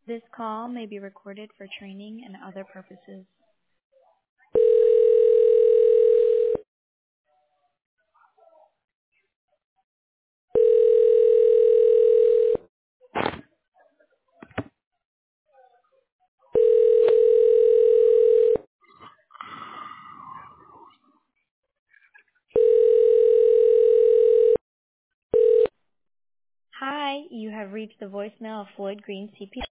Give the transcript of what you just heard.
This call may be recorded for training and other purposes. Hi, you have reached the voicemail of Floyd Green CP.